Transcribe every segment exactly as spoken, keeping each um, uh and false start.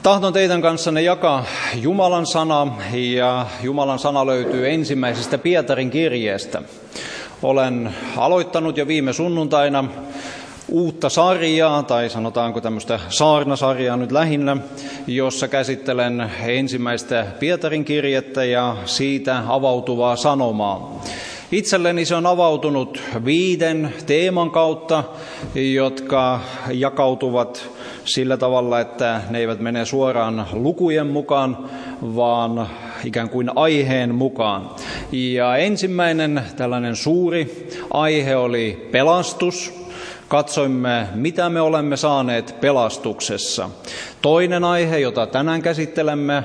Tahdon teidän kanssanne jakaa Jumalan sana, ja Jumalan sana löytyy ensimmäisestä Pietarin kirjeestä. Olen aloittanut jo viime sunnuntaina uutta sarjaa, tai sanotaanko tämmöistä saarnasarjaa nyt lähinnä, jossa käsittelen ensimmäistä Pietarin kirjettä ja siitä avautuvaa sanomaa. Itselleni se on avautunut viiden teeman kautta, jotka jakautuvat sillä tavalla, että ne eivät mene suoraan lukujen mukaan, vaan ikään kuin aiheen mukaan. Ja ensimmäinen tällainen suuri aihe oli pelastus. Katsoimme, mitä me olemme saaneet pelastuksessa. Toinen aihe, jota tänään käsittelemme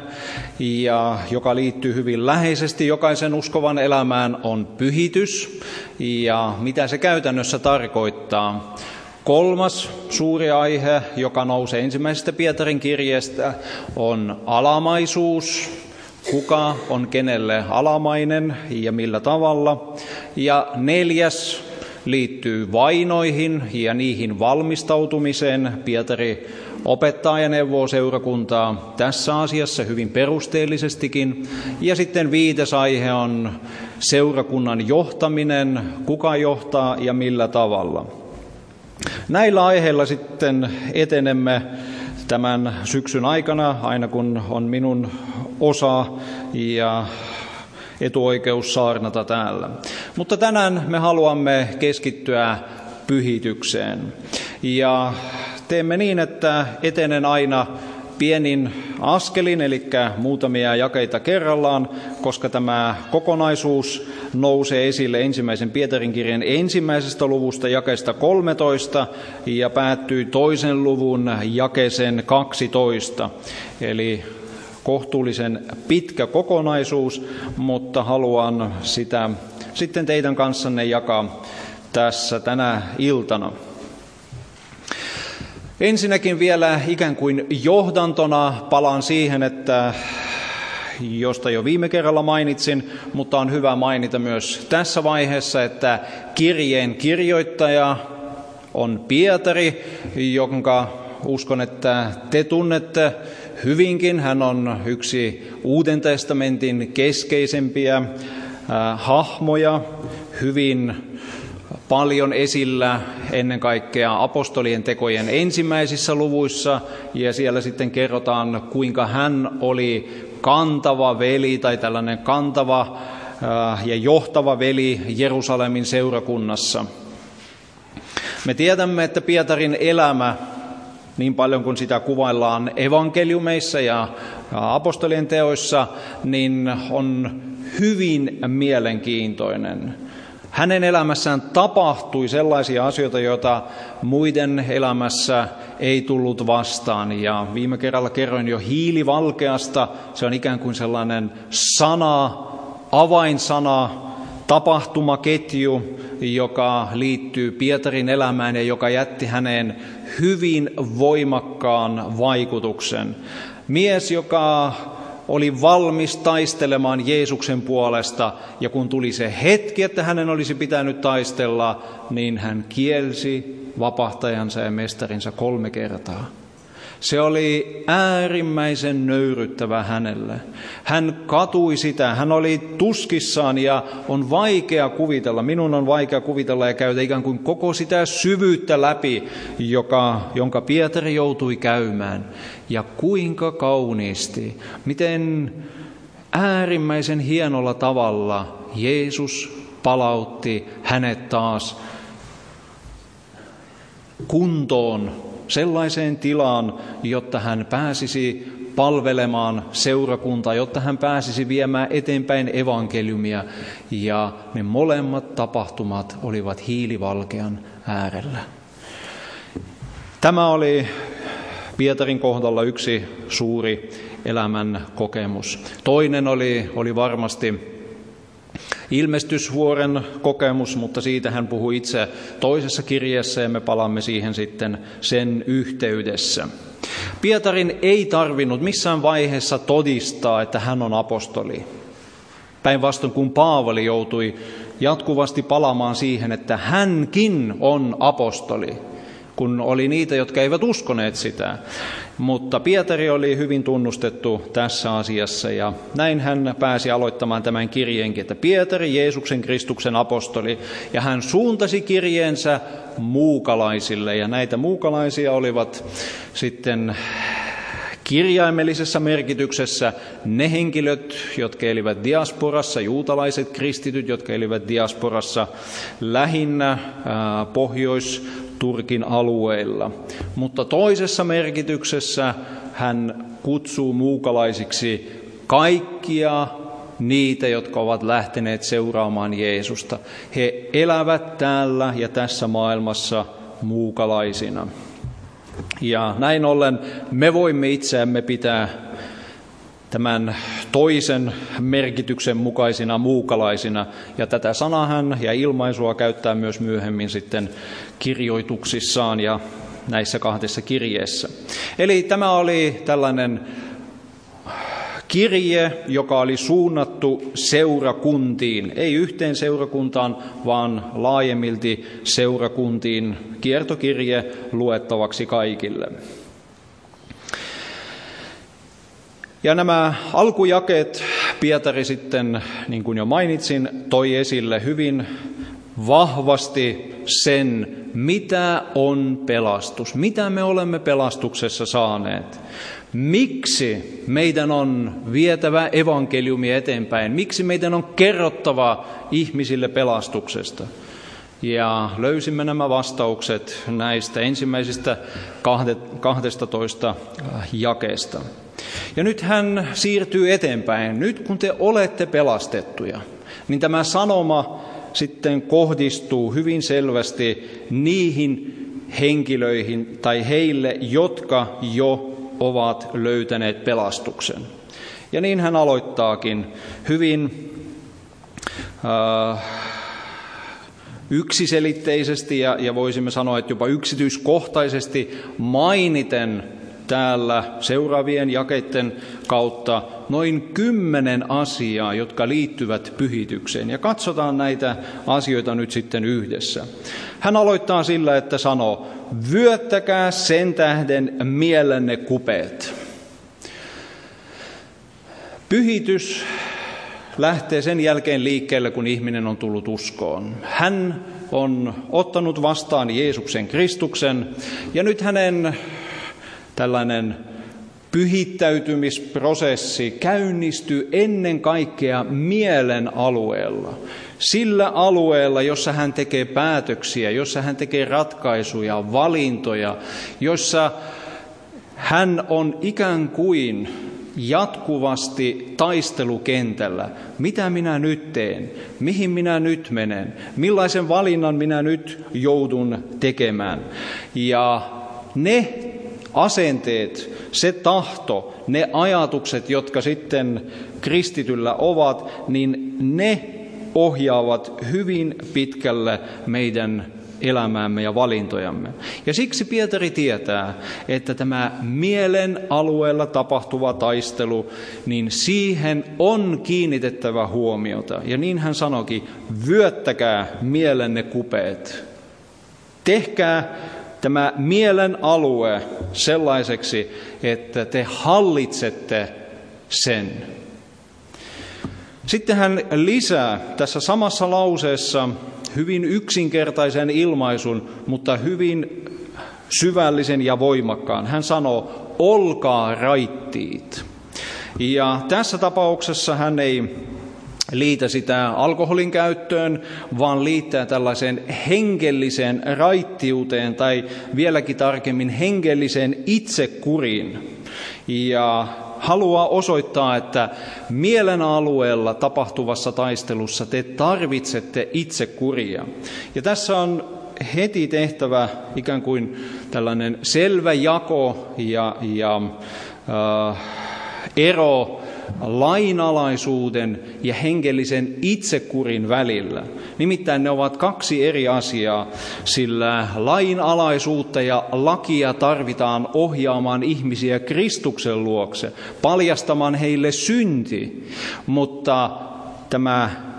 ja joka liittyy hyvin läheisesti jokaisen uskovan elämään, on pyhitys ja mitä se käytännössä tarkoittaa. Kolmas suuri aihe, joka nousee ensimmäisestä Pietarin kirjeestä, on alamaisuus. Kuka on kenelle alamainen ja millä tavalla. Ja neljäs liittyy vainoihin ja niihin valmistautumiseen. Pietari opettaa ja neuvoo seurakuntaa tässä asiassa hyvin perusteellisestikin. Ja sitten viides aihe on seurakunnan johtaminen, kuka johtaa ja millä tavalla. Näillä aiheilla sitten etenemme tämän syksyn aikana, aina kun on minun osa ja etuoikeus saarnata täällä. Mutta tänään me haluamme keskittyä pyhitykseen. Ja teemme niin, että etenen aina pienin askelin, eli muutamia jakeita kerrallaan, koska tämä kokonaisuus nousee esille ensimmäisen Pietarin kirjan ensimmäisestä luvusta jakeesta kolmetoista ja päättyy toisen luvun jakeeseen kaksitoista. Eli kohtuullisen pitkä kokonaisuus, mutta haluan sitä sitten teidän kanssanne jakaa tässä tänä iltana. Ensinnäkin vielä ikään kuin johdantona palaan siihen, että josta jo viime kerralla mainitsin, mutta on hyvä mainita myös tässä vaiheessa, että kirjeen kirjoittaja on Pietari, jonka uskon, että te tunnette hyvinkin. Hän on yksi Uuden testamentin keskeisempiä äh, hahmoja, hyvin paljon esillä ennen kaikkea apostolien tekojen ensimmäisissä luvuissa, ja siellä sitten kerrotaan, kuinka hän oli kantava veli tai tällainen kantava äh, ja johtava veli Jerusalemin seurakunnassa. Me tiedämme, että Pietarin elämä, niin paljon kuin sitä kuvaillaan evankeliumeissa ja apostolien teoissa, niin on hyvin mielenkiintoinen. Hänen elämässään tapahtui sellaisia asioita, joita muiden elämässä ei tullut vastaan. Ja viime kerralla kerroin jo hiilivalkeasta. Se on ikään kuin sellainen sana, avainsana, tapahtumaketju, joka liittyy Pietarin elämään ja joka jätti häneen hyvin voimakkaan vaikutuksen. Mies, joka oli valmis taistelemaan Jeesuksen puolesta, ja kun tuli se hetki, että hänen olisi pitänyt taistella, niin hän kielsi vapahtajansa ja mestarinsa kolme kertaa. Se oli äärimmäisen nöyryttävä hänelle. Hän katui sitä, hän oli tuskissaan ja on vaikea kuvitella, minun on vaikea kuvitella ja käydä ikään kuin koko sitä syvyyttä läpi, joka, jonka Pietari joutui käymään. Ja kuinka kauniisti, miten äärimmäisen hienolla tavalla Jeesus palautti hänet taas kuntoon, sellaiseen tilaan, jotta hän pääsisi palvelemaan seurakuntaa, jotta hän pääsisi viemään eteenpäin evankeliumia. Ja ne molemmat tapahtumat olivat hiilivalkean äärellä. Tämä oli Pietarin kohdalla yksi suuri elämän kokemus. Toinen oli, oli varmasti ilmestysvuoren kokemus, mutta siitä hän puhui itse toisessa kirjeessä ja me palaamme siihen sitten sen yhteydessä. Pietarin ei tarvinnut missään vaiheessa todistaa, että hän on apostoli. Päinvastoin kun Paavali joutui jatkuvasti palaamaan siihen, että hänkin on apostoli. kun oli niitä, jotka eivät uskoneet sitä. Mutta Pietari oli hyvin tunnustettu tässä asiassa, ja näin hän pääsi aloittamaan tämän kirjeenkin, että Pietari, Jeesuksen Kristuksen apostoli, ja hän suuntasi kirjeensä muukalaisille, ja näitä muukalaisia olivat sitten kirjaimellisessa merkityksessä ne henkilöt, jotka elivät diasporassa, juutalaiset kristityt, jotka elivät diasporassa lähinnä ää, Pohjois-Turkin alueilla. Mutta toisessa merkityksessä hän kutsuu muukalaisiksi kaikkia niitä, jotka ovat lähteneet seuraamaan Jeesusta. He elävät täällä ja tässä maailmassa muukalaisina. Ja näin ollen me voimme itseämme pitää tämän toisen merkityksen mukaisina muukalaisina. Ja tätä sanahan ja ilmaisua käyttää myös myöhemmin sitten kirjoituksissaan ja näissä kahdessa kirjeessä. Eli tämä oli tällainen kirje, joka oli suunnattu seurakuntiin, ei yhteen seurakuntaan, vaan laajemmilti seurakuntiin, kiertokirje luettavaksi kaikille. Ja nämä alkujakeet Pietari sitten, niin kuin jo mainitsin, toi esille hyvin vahvasti sen, mitä on pelastus, mitä me olemme pelastuksessa saaneet. Miksi meidän on vietävä evankeliumi eteenpäin? Miksi meidän on kerrottava ihmisille pelastuksesta? Ja löysimme nämä vastaukset näistä ensimmäisistä kahdestatoista jakeesta. Ja nyt hän siirtyy eteenpäin. Nyt kun te olette pelastettuja, niin tämä sanoma sitten kohdistuu hyvin selvästi niihin henkilöihin tai heille, jotka jo ovat löytäneet pelastuksen. Ja niin hän aloittaakin hyvin äh, yksiselitteisesti ja, ja voisimme sanoa, että jopa yksityiskohtaisesti mainiten täällä seuraavien jakeiden kautta noin kymmenen asiaa, jotka liittyvät pyhitykseen. Ja katsotaan näitä asioita nyt sitten yhdessä. Hän aloittaa sillä, että sanoo, vyöttäkää sen tähden mielenne kupeet. Pyhitys lähtee sen jälkeen liikkeelle, kun ihminen on tullut uskoon. Hän on ottanut vastaan Jeesuksen Kristuksen, ja nyt hänen tällainen pyhittäytymisprosessi käynnistyy ennen kaikkea mielen alueella. Sillä alueella, jossa hän tekee päätöksiä, jossa hän tekee ratkaisuja, valintoja, jossa hän on ikään kuin jatkuvasti taistelukentällä. Mitä minä nyt teen? Mihin minä nyt menen? Millaisen valinnan minä nyt joudun tekemään? Ja ne asenteet, se tahto, ne ajatukset, jotka sitten kristityllä ovat, niin ne ohjaavat hyvin pitkälle meidän elämäämme ja valintojamme. Ja siksi Pietari tietää, että tämä mielen alueella tapahtuva taistelu, niin siihen on kiinnitettävä huomiota. Ja niin hän sanoikin, vyöttäkää mielenne kupeet. Tehkää tämä mielen alue sellaiseksi, että te hallitsette sen. Sitten hän lisää tässä samassa lauseessa hyvin yksinkertaisen ilmaisun, mutta hyvin syvällisen ja voimakkaan. Hän sanoo, olkaa raittiit. Ja tässä tapauksessa hän ei liitä sitä alkoholin käyttöön, vaan liittää tällaiseen hengelliseen raittiuteen tai vieläkin tarkemmin hengelliseen itsekuriin. Ja haluaa osoittaa, että mielen alueella tapahtuvassa taistelussa te tarvitsette itsekuria. Ja tässä on heti tehtävä ikään kuin tällainen selvä jako ja, ja äh, ero lainalaisuuden ja hengellisen itsekurin välillä. Nimittäin ne ovat kaksi eri asiaa, sillä lainalaisuutta ja lakia tarvitaan ohjaamaan ihmisiä Kristuksen luokse, paljastamaan heille synti, mutta tämä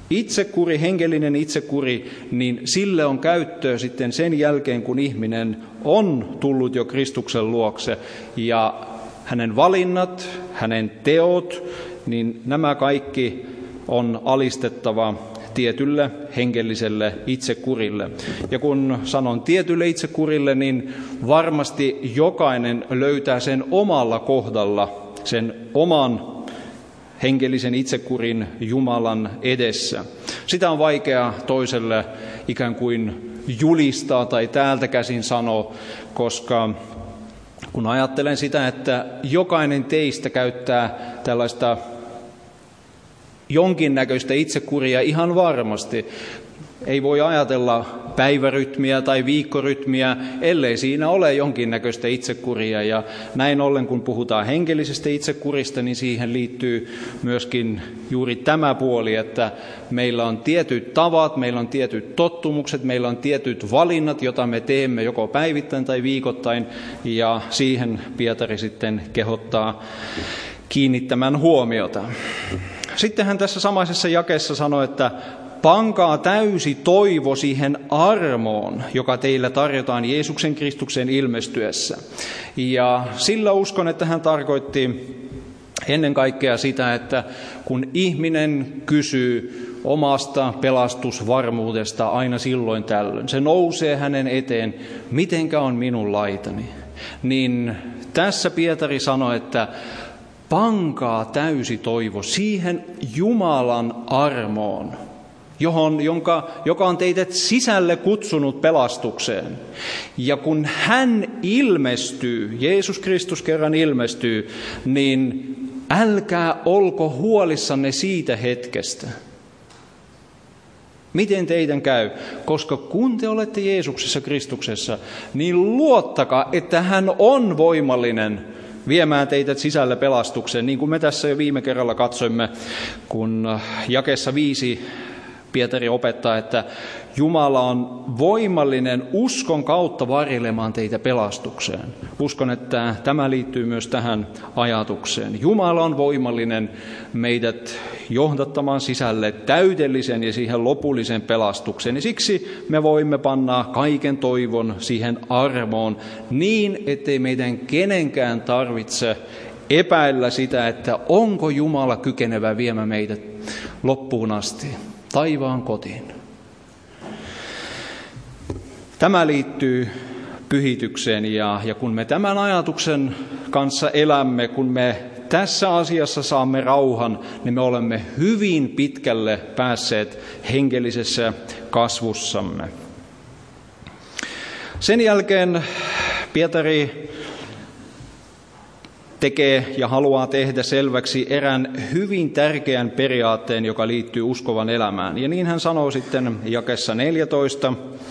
Itsekuri, hengellinen itsekuri, niin sille on käyttöä sitten sen jälkeen, kun ihminen on tullut jo Kristuksen luokse. Ja hänen valinnat, hänen teot, niin nämä kaikki on alistettava tietylle hengelliselle itsekurille. Ja kun sanon tietylle itsekurille, niin varmasti jokainen löytää sen omalla kohdalla, sen oman hengellisen itsekurin Jumalan edessä. Sitä on vaikea toiselle ikään kuin julistaa tai täältä käsin sanoa, koska kun ajattelen sitä, että jokainen teistä käyttää tällaista jonkinnäköistä itsekuria ihan varmasti. Ei voi ajatella päivärytmiä tai viikkorytmiä, ellei siinä ole jonkinnäköistä itsekuria. Ja näin ollen, kun puhutaan hengellisestä itsekurista, niin siihen liittyy myöskin juuri tämä puoli, että meillä on tietyt tavat, meillä on tietyt tottumukset, meillä on tietyt valinnat, joita me teemme joko päivittäin tai viikoittain, ja siihen Pietari sitten kehottaa kiinnittämään huomiota. Sitten hän tässä samaisessa jakeessa sanoi, että pankaa täysi toivo siihen armoon, joka teille tarjotaan Jeesuksen Kristuksen ilmestyessä. Ja sillä uskon, että hän tarkoitti ennen kaikkea sitä, että kun ihminen kysyy omasta pelastusvarmuudesta aina silloin tällöin, se nousee hänen eteen, mitenkä on minun laitani, niin tässä Pietari sanoi, että pankaa täysi toivo siihen Jumalan armoon, johon, jonka, joka on teidät sisälle kutsunut pelastukseen. Ja kun hän ilmestyy, Jeesus Kristus kerran ilmestyy, niin älkää olko huolissanne siitä hetkestä. Miten teidän käy? Koska kun te olette Jeesuksessa Kristuksessa, niin luottakaa, että hän on voimallinen viemään teidät sisälle pelastukseen, niin kuin me tässä jo viime kerralla katsoimme, kun jakeessa viisi Pietari opettaa, että Jumala on voimallinen uskon kautta varjelemaan teitä pelastukseen. Uskon, että tämä liittyy myös tähän ajatukseen. Jumala on voimallinen meidät johdattamaan sisälle täydellisen ja siihen lopullisen pelastukseen. Ja siksi me voimme panna kaiken toivon siihen armoon niin, ettei meidän kenenkään tarvitse epäillä sitä, että onko Jumala kykenevä viemään meidät loppuun asti taivaan kotiin. Tämä liittyy pyhitykseen ja, ja kun me tämän ajatuksen kanssa elämme, kun me tässä asiassa saamme rauhan, niin me olemme hyvin pitkälle päässeet hengellisessä kasvussamme. Sen jälkeen Pietari tekee ja haluaa tehdä selväksi erään hyvin tärkeän periaatteen, joka liittyy uskovan elämään. Ja niin hän sanoo sitten jakeessa neljätoista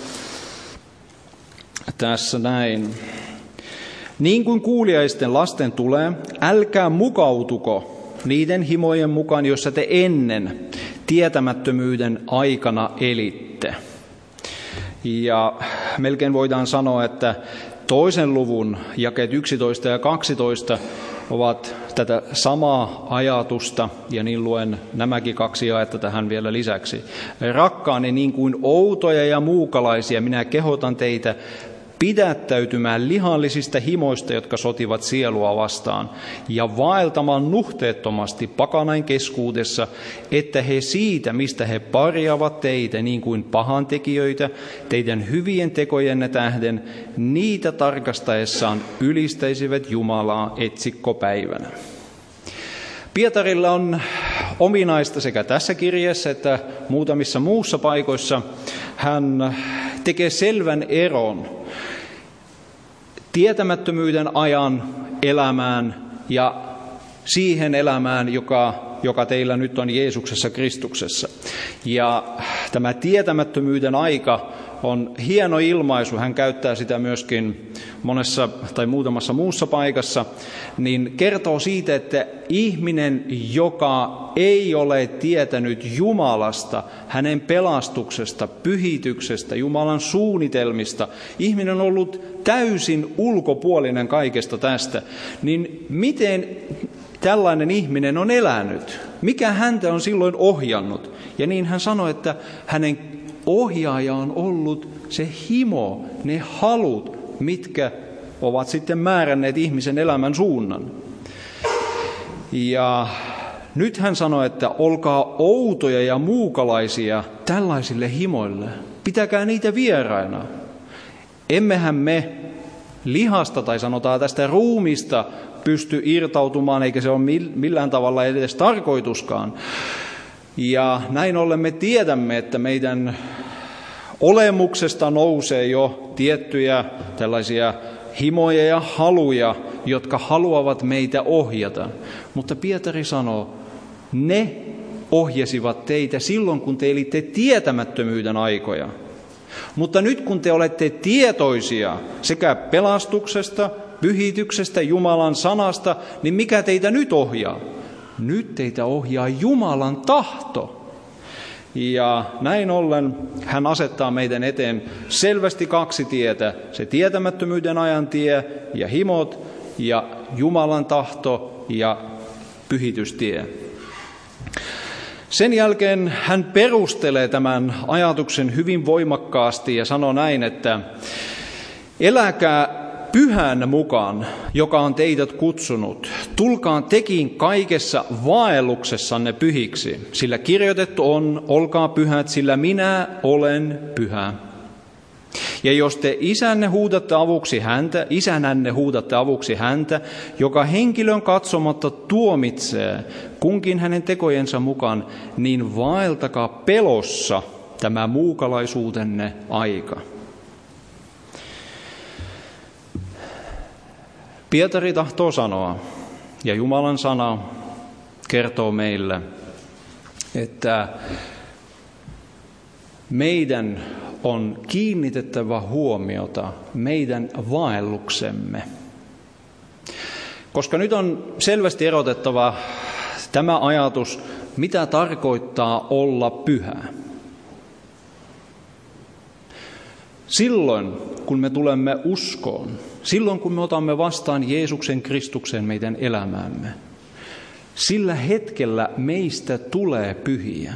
tässä näin. Niin kuin kuuliaisten lasten tulee, älkää mukautuko niiden himojen mukaan, joissa te ennen tietämättömyyden aikana elitte. Ja melkein voidaan sanoa, että toisen luvun jakeet yksitoista ja kaksitoista ovat tätä samaa ajatusta, ja niin luen nämäkin kaksi jaetta tähän vielä lisäksi. Rakkaani, niin kuin outoja ja muukalaisia, minä kehotan teitä pidättäytymään lihallisista himoista, jotka sotivat sielua vastaan, ja vaeltamaan nuhteettomasti pakanain keskuudessa, että he siitä, mistä he parjaavat teitä, niin kuin pahantekijöitä, teidän hyvien tekojenne tähden, niitä tarkastaessaan ylistäisivät Jumalaa etsikkopäivänä. Pietarilla on ominaista sekä tässä kirjeessä että muutamissa muussa paikoissa. Hän tekee selvän eron tietämättömyyden ajan elämään ja siihen elämään, joka, joka teillä nyt on Jeesuksessa Kristuksessa. Ja tämä tietämättömyyden aika on hieno ilmaisu, hän käyttää sitä myöskin monessa tai muutamassa muussa paikassa, niin kertoo siitä, että ihminen, joka ei ole tietänyt Jumalasta, hänen pelastuksesta, pyhityksestä, Jumalan suunnitelmista, ihminen on ollut täysin ulkopuolinen kaikesta tästä, niin miten tällainen ihminen on elänyt? Mikä häntä on silloin ohjannut? Ja niin hän sanoi, että hänen ohjaaja on ollut se himo, ne halut, mitkä ovat sitten määränneet ihmisen elämän suunnan. Ja nyt hän sanoi, että olkaa outoja ja muukalaisia tällaisille himoille. Pitäkää niitä vieraina. Emmehän me lihasta tai sanotaan tästä ruumista pysty irtautumaan, eikä se ole millään tavalla edes tarkoituskaan. Ja näin ollen me tiedämme, että meidän olemuksesta nousee jo tiettyjä tällaisia himoja ja haluja, jotka haluavat meitä ohjata. Mutta Pietari sanoo, ne ohjasivat teitä silloin, kun te elitte tietämättömyyden aikoja. Mutta nyt kun te olette tietoisia sekä pelastuksesta, pyhityksestä, Jumalan sanasta, niin mikä teitä nyt ohjaa? Nyt teitä ohjaa Jumalan tahto. Ja näin ollen hän asettaa meidän eteen selvästi kaksi tietä. Se tietämättömyyden ajan tie ja himot ja Jumalan tahto ja pyhitystie. Sen jälkeen hän perustelee tämän ajatuksen hyvin voimakkaasti ja sanoo näin, että eläkää pyhän mukaan, joka on teidät kutsunut. Tulkaan tekin kaikessa vaelluksessanne pyhiksi, sillä kirjoitettu on, olkaa pyhät, sillä minä olen pyhä. Ja jos te isänne huudatte avuksi häntä, isänänne huudatte avuksi häntä, joka henkilön katsomatta tuomitsee kunkin hänen tekojensa mukaan, niin vaeltakaa pelossa tämä muukalaisuutenne aika. Pietari tahtoo sanoa, ja Jumalan sana kertoo meille, että meidän on kiinnitettävä huomiota meidän vaelluksemme. Koska nyt on selvästi erotettava tämä ajatus, mitä tarkoittaa olla pyhä. Silloin, kun me tulemme uskoon, silloin kun me otamme vastaan Jeesuksen Kristuksen meidän elämäämme, sillä hetkellä meistä tulee pyhiä.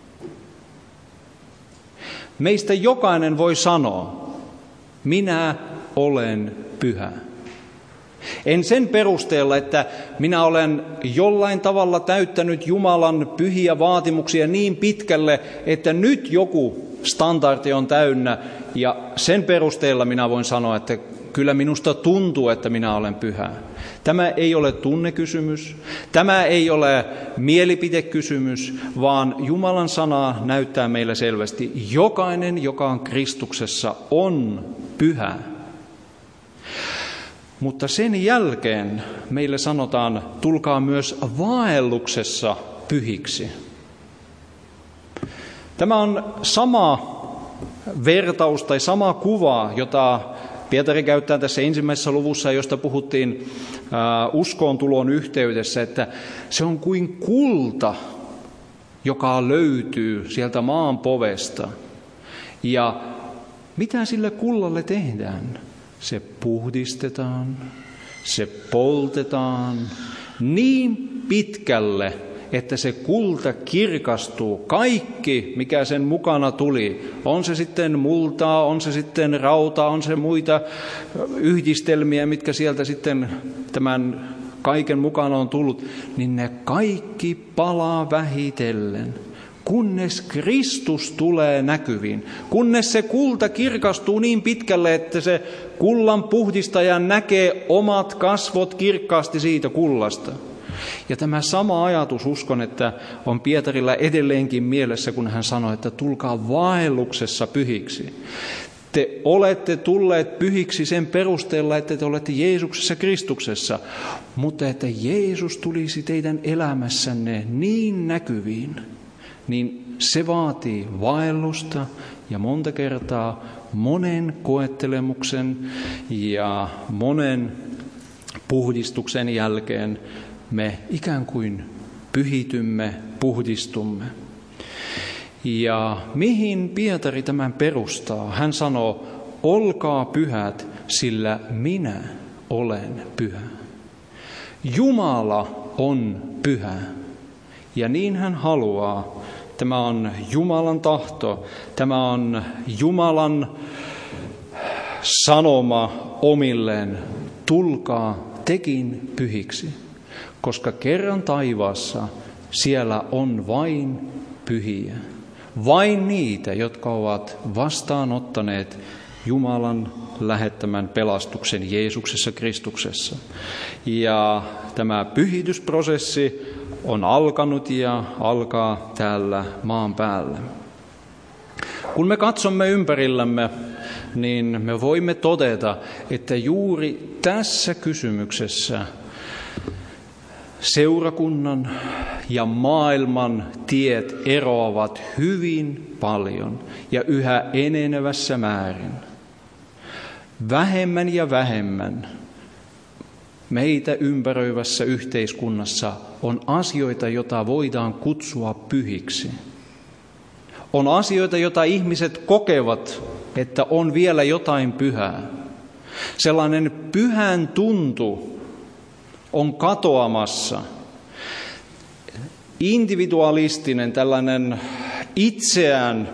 Meistä jokainen voi sanoa, minä olen pyhä. En sen perusteella, että minä olen jollain tavalla täyttänyt Jumalan pyhiä vaatimuksia niin pitkälle, että nyt joku standardi on täynnä ja sen perusteella minä voin sanoa, että kyllä minusta tuntuu, että minä olen pyhä. Tämä ei ole tunnekysymys, tämä ei ole mielipidekysymys, vaan Jumalan sana näyttää meille selvästi, jokainen, joka on Kristuksessa, on pyhä. Mutta sen jälkeen meille sanotaan, tulkaa myös vaelluksessa pyhiksi. Tämä on sama vertaus tai sama kuva, jota Pietari käyttää tässä ensimmäisessä luvussa, josta puhuttiin äh, uskoon tulon yhteydessä, että se on kuin kulta, joka löytyy sieltä maan povesta. Ja mitä sille kullalle tehdään? Se puhdistetaan, se poltetaan niin pitkälle, että se kulta kirkastuu. Kaikki, mikä sen mukana tuli, on se sitten multaa, on se sitten rautaa, on se muita yhdistelmiä, mitkä sieltä sitten tämän kaiken mukana on tullut, niin ne kaikki palaa vähitellen, kunnes Kristus tulee näkyviin, kunnes se kulta kirkastuu niin pitkälle, että se kullan puhdistaja näkee omat kasvot kirkkaasti siitä kullasta. Ja tämä sama ajatus, uskon, että on Pietarilla edelleenkin mielessä, kun hän sanoi, että tulkaa vaelluksessa pyhiksi. Te olette tulleet pyhiksi sen perusteella, että te olette Jeesuksessa Kristuksessa, mutta että Jeesus tulisi teidän elämässänne niin näkyviin, niin se vaatii vaellusta ja monta kertaa monen koettelemuksen ja monen puhdistuksen jälkeen me ikään kuin pyhitymme, puhdistumme. Ja mihin Pietari tämän perustaa? Hän sanoo, olkaa pyhät, sillä minä olen pyhä. Jumala on pyhä, ja niin hän haluaa, tämä on Jumalan tahto, tämä on Jumalan sanoma omilleen, tulkaa tekin pyhiksi, koska kerran taivaassa siellä on vain pyhiä. Vain niitä, jotka ovat vastaanottaneet Jumalan lähettämän pelastuksen Jeesuksessa Kristuksessa. Ja tämä pyhitysprosessi on alkanut ja alkaa täällä maan päällä. Kun me katsomme ympärillämme, niin me voimme todeta, että juuri tässä kysymyksessä seurakunnan ja maailman tiet eroavat hyvin paljon ja yhä enenevässä määrin. Vähemmän ja vähemmän meitä ympäröivässä yhteiskunnassa on asioita, joita voidaan kutsua pyhiksi. On asioita, joita ihmiset kokevat, että on vielä jotain pyhää. Sellainen pyhän tuntu on katoamassa. Individualistinen, tällainen itseään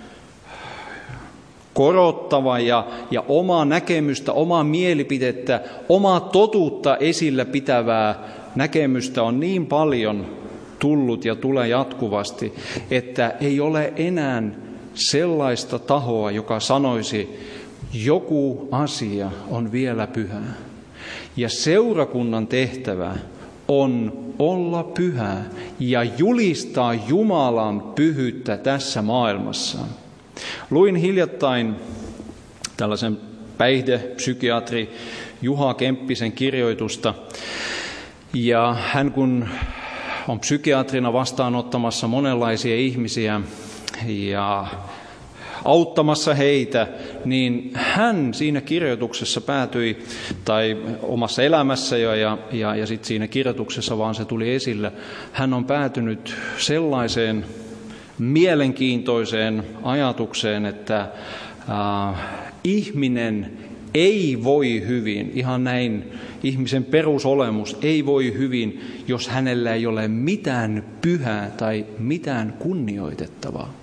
korottava ja, ja omaa näkemystä, omaa mielipidettä, omaa totuutta esillä pitävää näkemystä on niin paljon tullut ja tulee jatkuvasti, että ei ole enää sellaista tahoa, joka sanoisi, joku asia on vielä pyhä. Ja seurakunnan tehtävä on olla pyhä ja julistaa Jumalan pyhyyttä tässä maailmassa. Luin hiljattain tällaisen päihdepsykiatri Juha Kemppisen kirjoitusta, ja hän kun on psykiatrina vastaanottamassa monenlaisia ihmisiä ja auttamassa heitä, niin hän siinä kirjoituksessa päätyi, tai omassa elämässä jo, ja, ja, ja sitten siinä kirjoituksessa vaan se tuli esille, hän on päätynyt sellaiseen mielenkiintoiseen ajatukseen, että äh, ihminen ei voi hyvin, ihan näin ihmisen perusolemus ei voi hyvin, jos hänellä ei ole mitään pyhää tai mitään kunnioitettavaa.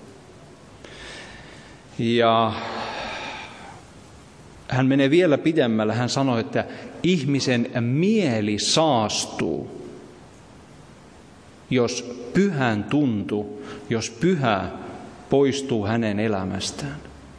Ja hän menee vielä pidemmälle, hän sanoi, että ihmisen mieli saastuu, jos pyhän tuntu, jos pyhä poistuu hänen elämästään.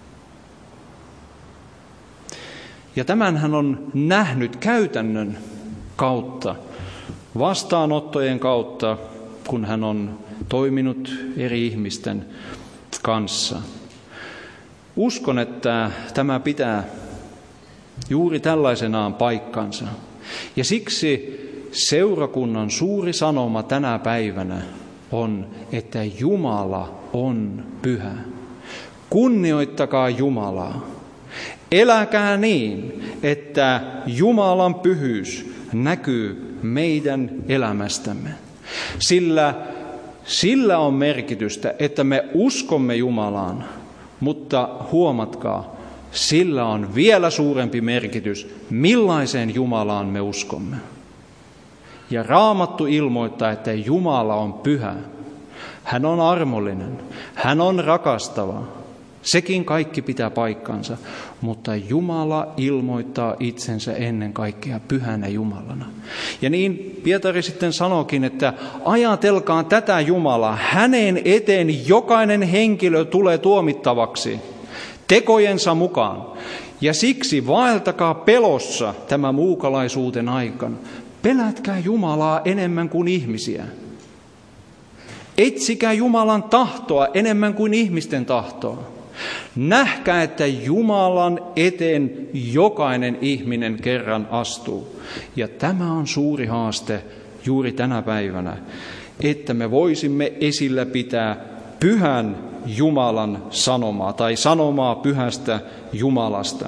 Ja tämän hän on nähnyt käytännön kautta, vastaanottojen kautta, kun hän on toiminut eri ihmisten kanssa. Uskon, että tämä pitää juuri tällaisenaan paikkansa. Ja siksi seurakunnan suuri sanoma tänä päivänä on, että Jumala on pyhä. Kunnioittakaa Jumalaa. Eläkää niin, että Jumalan pyhyys näkyy meidän elämästämme. Sillä sillä on merkitystä, että me uskomme Jumalaan, mutta huomatkaa, sillä on vielä suurempi merkitys, millaiseen Jumalaan me uskomme. Ja Raamattu ilmoittaa, että Jumala on pyhä. Hän on armollinen, hän on rakastava. Sekin kaikki pitää paikkansa, mutta Jumala ilmoittaa itsensä ennen kaikkea pyhänä Jumalana. Ja niin Pietari sitten sanokin, että ajatelkaa tätä Jumalaa, hänen eteen jokainen henkilö tulee tuomittavaksi tekojensa mukaan. Ja siksi vaeltakaa pelossa tämä muukalaisuuden aikana. Pelätkää Jumalaa enemmän kuin ihmisiä. Etsikää Jumalan tahtoa enemmän kuin ihmisten tahtoa. Nähkää, että Jumalan eteen jokainen ihminen kerran astuu. Ja tämä on suuri haaste juuri tänä päivänä, että me voisimme esillä pitää pyhän Jumalan sanomaa tai sanomaa pyhästä Jumalasta.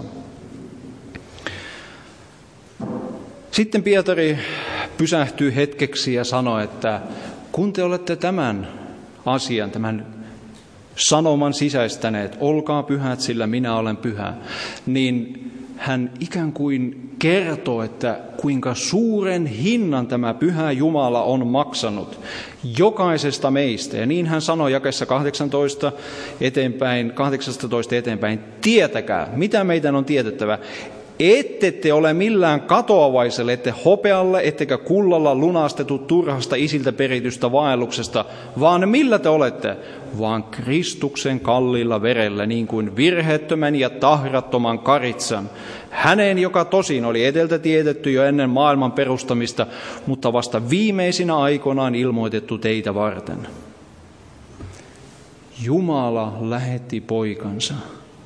Sitten Pietari pysähtyy hetkeksi ja sanoo, että kun te olette tämän asian, tämän sanoman sisäistäneet, olkaa pyhät, sillä minä olen pyhä, niin hän ikään kuin kertoo, että kuinka suuren hinnan tämä pyhä Jumala on maksanut jokaisesta meistä. Ja niin hän sanoi jakeessa kahdeksantoista eteenpäin, kahdeksastatoista eteenpäin, tietäkää, mitä meidän on tietettävä. Ette te ole millään katoavaiselle, ette hopealle, ettekä kullalla lunastetut turhasta isiltä peritystä vaelluksesta, vaan millä te olette? Vaan Kristuksen kalliilla verellä, niin kuin virheettömän ja tahrattoman karitsan. Hänen, joka tosin oli edeltä tiedetty jo ennen maailman perustamista, mutta vasta viimeisinä aikoinaan ilmoitettu teitä varten. Jumala lähetti poikansa.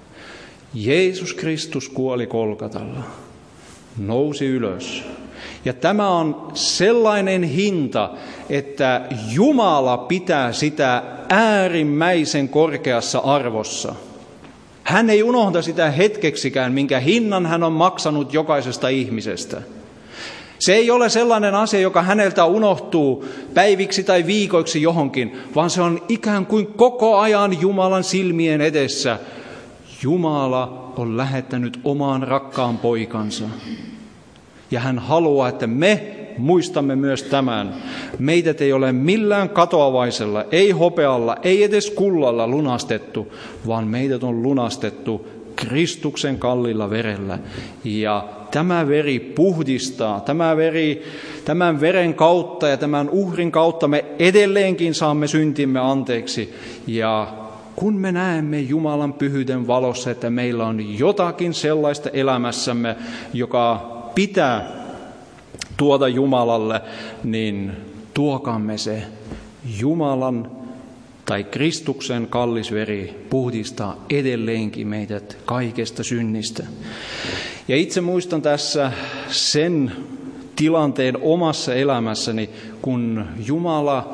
Jeesus Kristus kuoli Kolkatalla, nousi ylös. Ja tämä on sellainen hinta, että Jumala pitää sitä äärimmäisen korkeassa arvossa. Hän ei unohda sitä hetkeksikään, minkä hinnan hän on maksanut jokaisesta ihmisestä. Se ei ole sellainen asia, joka häneltä unohtuu päiviksi tai viikoiksi johonkin, vaan se on ikään kuin koko ajan Jumalan silmien edessä. Jumala on lähettänyt oman rakkaan poikansa. Ja hän haluaa, että me muistamme myös tämän. Meidät ei ole millään katoavaisella, ei hopealla, ei edes kullalla lunastettu, vaan meidät on lunastettu Kristuksen kalliilla verellä. Ja tämä veri puhdistaa, tämä veri, tämän veren kautta ja tämän uhrin kautta me edelleenkin saamme syntimme anteeksi. Ja kun me näemme Jumalan pyhyyden valossa, että meillä on jotakin sellaista elämässämme, joka pitää tuoda Jumalalle, niin tuokamme se. Jumalan tai Kristuksen kallis veri puhdistaa edelleenkin meidät kaikesta synnistä. Ja itse muistan tässä sen tilanteen omassa elämässäni, kun Jumala,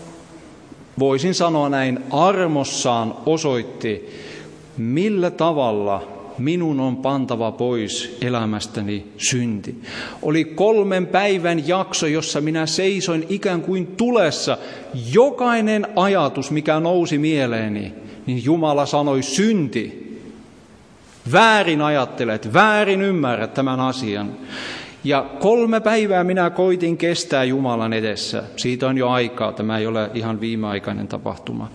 voisin sanoa näin, armossaan osoitti, millä tavalla minun on pantava pois elämästäni synti. Oli kolmen päivän jakso, jossa minä seisoin ikään kuin tulessa. Jokainen ajatus, mikä nousi mieleeni, niin Jumala sanoi synti. Väärin ajattelet, väärin ymmärrät tämän asian. Ja kolme päivää minä koitin kestää Jumalan edessä. Siitä on jo aikaa, tämä ei ole ihan viimeaikainen tapahtuma.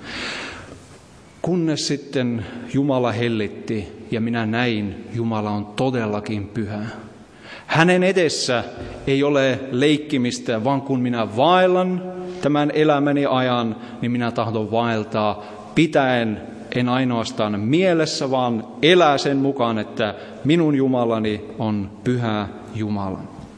Kunnes sitten Jumala hellitti ja minä näin, Jumala on todellakin pyhä. Hänen edessä ei ole leikkimistä, vaan kun minä vaellan tämän elämäni ajan, niin minä tahdon vaeltaa pitäen en ainoastaan mielessä, vaan elää sen mukaan, että minun Jumalani on pyhä Jumala.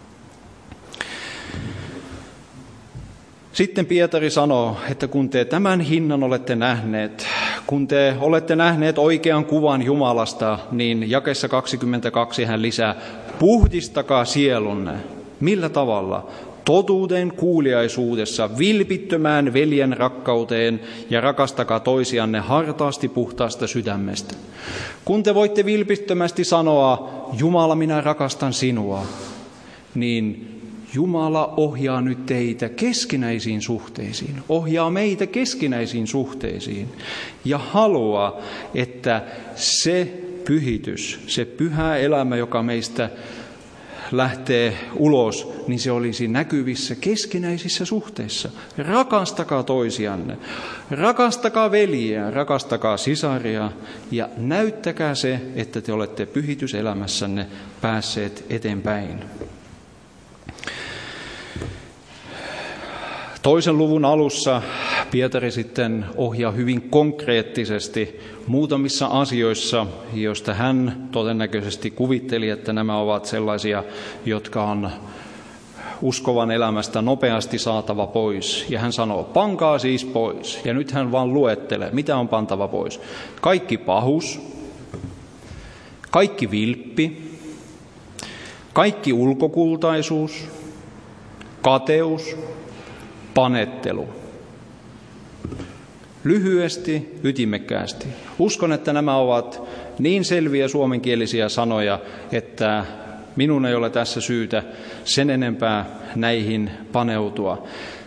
Sitten Pietari sanoo, että kun te tämän hinnan olette nähneet, kun te olette nähneet oikean kuvan Jumalasta, niin jakeessa kaksikymmentäkaksi hän lisää, puhdistakaa sielunne. Millä tavalla? Totuuden kuuliaisuudessa, vilpittömään veljen rakkauteen ja rakastakaa toisianne hartaasti puhtaasta sydämestä. Kun te voitte vilpittömästi sanoa, Jumala, minä rakastan sinua, niin Jumala ohjaa nyt teitä keskinäisiin suhteisiin, ohjaa meitä keskinäisiin suhteisiin ja haluaa, että se pyhitys, se pyhä elämä, joka meistä lähtee ulos, niin se olisi näkyvissä keskinäisissä suhteissa. Rakastakaa toisianne, rakastakaa veljiä, rakastakaa sisaria ja näyttäkää se, että te olette pyhityselämässänne päässeet eteenpäin. Toisen luvun alussa Pietari sitten ohjaa hyvin konkreettisesti muutamissa asioissa, joista hän todennäköisesti kuvitteli, että nämä ovat sellaisia, jotka on uskovan elämästä nopeasti saatava pois. Ja hän sanoo, pankaa siis pois. Ja nyt hän vaan luettelee, mitä on pantava pois. Kaikki pahus, kaikki vilppi, kaikki ulkokultaisuus, kateus, panettelu. Lyhyesti, ytimekkäästi. Uskon, että nämä ovat niin selviä suomenkielisiä sanoja, että minun ei ole tässä syytä sen enempää näihin paneutua.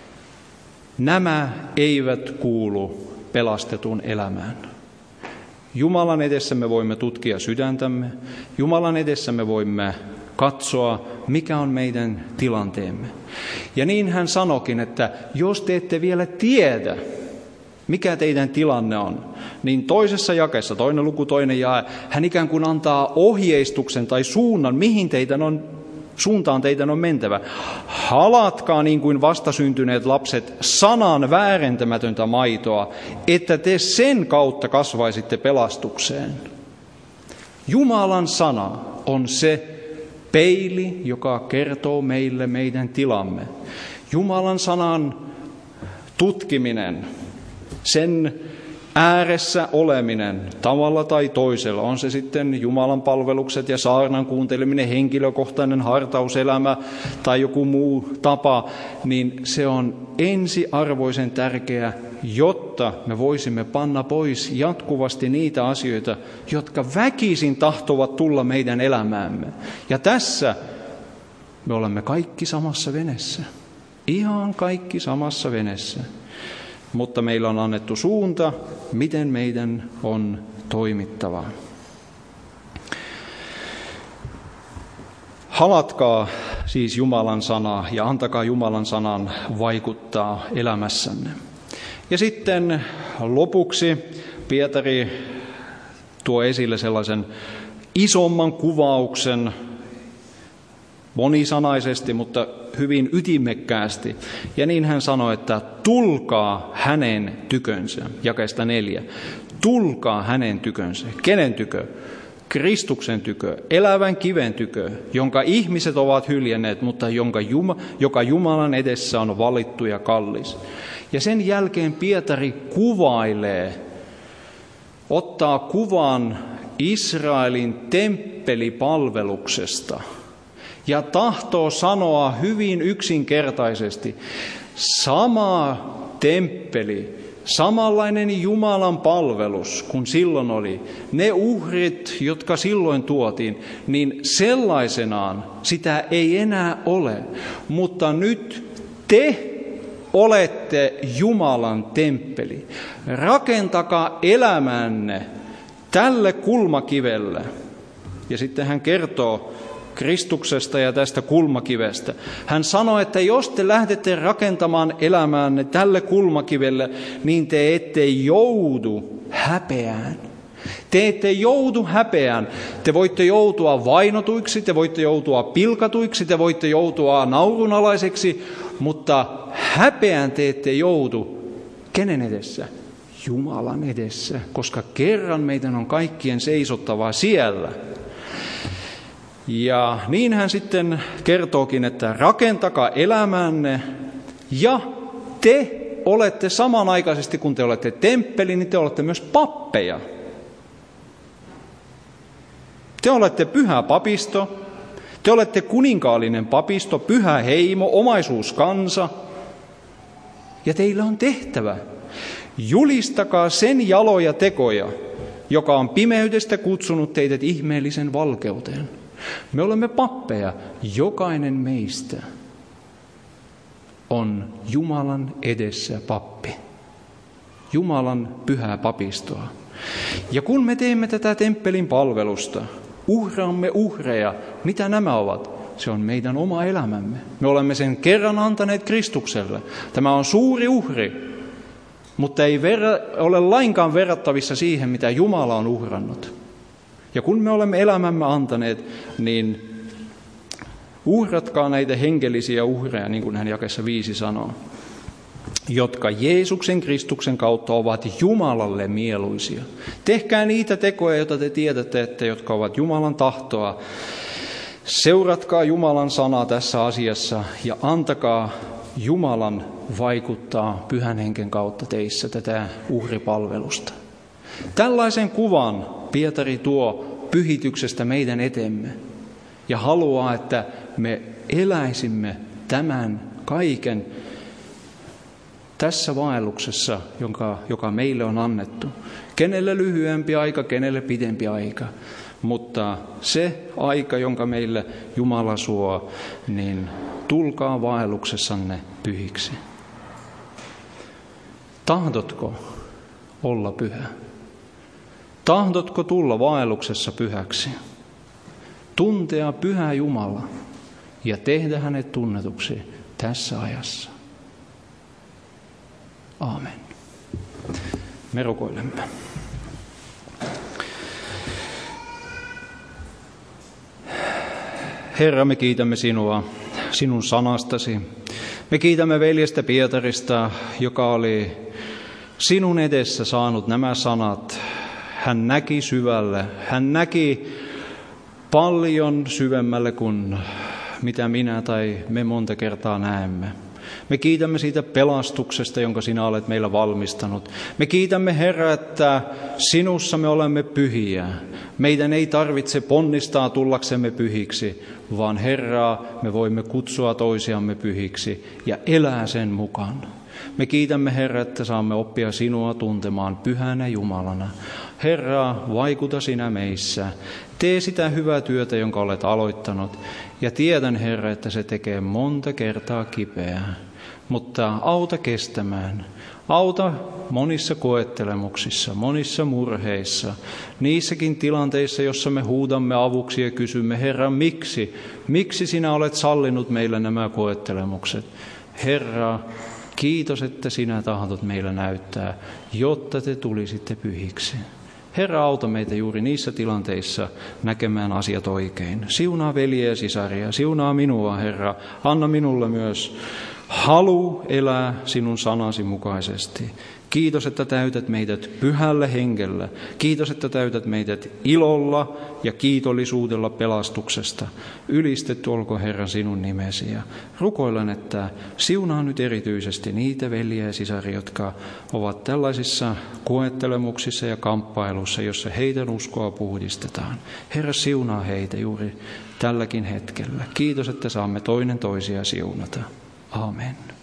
Nämä eivät kuulu pelastetun elämään. Jumalan edessä me voimme tutkia sydäntämme. Jumalan edessä me voimme katsoa, mikä on meidän tilanteemme. Ja niin hän sanokin, että jos te ette vielä tiedä, mikä teidän tilanne on, niin toisessa jakeessa, toinen luku, toinen jae, hän ikään kuin antaa ohjeistuksen tai suunnan, mihin teidän on, suuntaan teidän on mentävä. Halatkaa niin kuin vastasyntyneet lapset sanan väärentämätöntä maitoa, että te sen kautta kasvaisitte pelastukseen. Jumalan sana on se peili, joka kertoo meille meidän tilamme. Jumalan sanan tutkiminen, sen ääressä oleminen tavalla tai toisella, on se sitten Jumalan palvelukset ja saarnan kuunteleminen, henkilökohtainen hartauselämä tai joku muu tapa, niin se on ensiarvoisen tärkeä, jotta me voisimme panna pois jatkuvasti niitä asioita, jotka väkisin tahtovat tulla meidän elämäämme. Ja tässä me olemme kaikki samassa veneessä. Ihan kaikki samassa veneessä. Mutta meillä on annettu suunta, miten meidän on toimittava. Halatkaa siis Jumalan sanaa ja antakaa Jumalan sanan vaikuttaa elämässänne. Ja sitten lopuksi Pietari tuo esille sellaisen isomman kuvauksen, monisanaisesti, mutta hyvin ytimekkäästi. Ja niin hän sanoi, että tulkaa hänen tykönsä, jakeesta neljä. Tulkaa hänen tykönsä. Kenen tykö? Kristuksen tykö, elävän kiven tykö, jonka ihmiset ovat hyljänneet, mutta jonka Juma, joka Jumalan edessä on valittu ja kallis. Ja sen jälkeen Pietari kuvailee, ottaa kuvan Israelin temppelipalveluksesta ja tahtoo sanoa hyvin yksinkertaisesti, sama temppeli, samanlainen Jumalan palvelus kuin silloin oli, ne uhrit, jotka silloin tuotiin, niin sellaisenaan sitä ei enää ole. Mutta nyt te olette Jumalan temppeli. Rakentakaa elämänne tälle kulmakivelle. Ja sitten hän kertoo Kristuksesta ja tästä kulmakivestä. Hän sanoi, että jos te lähdette rakentamaan elämäänne tälle kulmakivelle, niin te ette joudu häpeään. Te ette joudu häpeään. Te voitte joutua vainotuiksi, te voitte joutua pilkatuiksi, te voitte joutua naurunalaiseksi, mutta häpeään te ette joudu. Kenen edessä? Jumalan edessä, koska kerran meidän on kaikkien seisottava siellä. Ja niin hän sitten kertookin, että rakentakaa elämänne ja te olette samanaikaisesti, kun te olette temppeli, niin te olette myös pappeja. Te olette pyhä papisto, te olette kuninkaallinen papisto, pyhä heimo, omaisuuskansa ja teillä on tehtävä. Julistakaa sen jaloja tekoja, joka on pimeydestä kutsunut teidät ihmeellisen valkeuteen. Me olemme pappeja. Jokainen meistä on Jumalan edessä pappi. Jumalan pyhää papistoa. Ja kun me teemme tätä temppelin palvelusta, uhraamme uhreja, mitä nämä ovat? Se on meidän oma elämämme. Me olemme sen kerran antaneet Kristukselle. Tämä on suuri uhri, mutta ei verra, ole lainkaan verrattavissa siihen, mitä Jumala on uhrannut. Ja kun me olemme elämämme antaneet, niin uhratkaa näitä hengellisiä uhreja, niin kuin hän jakeessa viisi sanoo, jotka Jeesuksen Kristuksen kautta ovat Jumalalle mieluisia. Tehkää niitä tekoja, joita te tiedätte, että jotka ovat Jumalan tahtoa. Seuratkaa Jumalan sanaa tässä asiassa ja antakaa Jumalan vaikuttaa Pyhän Henken kautta teissä tätä uhripalvelusta. Tällaisen kuvan Pietari tuo pyhityksestä meidän eteemme ja haluaa, että me eläisimme tämän kaiken tässä vaelluksessa, joka, joka meille on annettu. Kenelle lyhyempi aika, kenelle pidempi aika, mutta se aika, jonka meille Jumala suo, niin tulkaa vaelluksessanne pyhiksi. Tahdotko olla pyhä? Tahdotko tulla vaelluksessa pyhäksi? Tuntea pyhä Jumala ja tehdä hänet tunnetuksi tässä ajassa. Aamen. Me rukoilemme. Herra, me kiitämme sinua, sinun sanastasi. Me kiitämme veljestä Pietarista, joka oli sinun edessä saanut nämä sanat. Hän näki syvälle, hän näki paljon syvemmälle kuin mitä minä tai me monta kertaa näemme. Me kiitämme siitä pelastuksesta, jonka sinä olet meillä valmistanut. Me kiitämme, Herra, että sinussa me olemme pyhiä. Meidän ei tarvitse ponnistaa tullaksemme pyhiksi, vaan Herraa me voimme kutsua toisiamme pyhiksi ja elää sen mukaan. Me kiitämme, Herra, että saamme oppia sinua tuntemaan pyhänä Jumalana. Herra, vaikuta sinä meissä. Tee sitä hyvää työtä, jonka olet aloittanut. Ja tiedän, Herra, että se tekee monta kertaa kipeää. Mutta auta kestämään. Auta monissa koettelemuksissa, monissa murheissa, niissäkin tilanteissa, jossa me huudamme avuksi ja kysymme, Herra, miksi? Miksi sinä olet sallinut meille nämä koettelemukset? Herra, kiitos, että sinä tahdot meillä näyttää, jotta te tulisitte pyhiksi. Herra, auta meitä juuri niissä tilanteissa näkemään asiat oikein. Siunaa veljeä ja sisaria, siunaa minua, Herra. Anna minulle myös halu elää sinun sanasi mukaisesti. Kiitos, että täytät meidät pyhällä hengellä. Kiitos, että täytät meidät ilolla ja kiitollisuudella pelastuksesta. Ylistetty olko, Herra, sinun nimesi. Ja rukoilen, että siunaa nyt erityisesti niitä veljiä ja sisaria, jotka ovat tällaisissa koettelemuksissa ja kamppailussa, jossa heidän uskoa puhdistetaan. Herra, siunaa heitä juuri tälläkin hetkellä. Kiitos, että saamme toinen toisia siunata. Amen.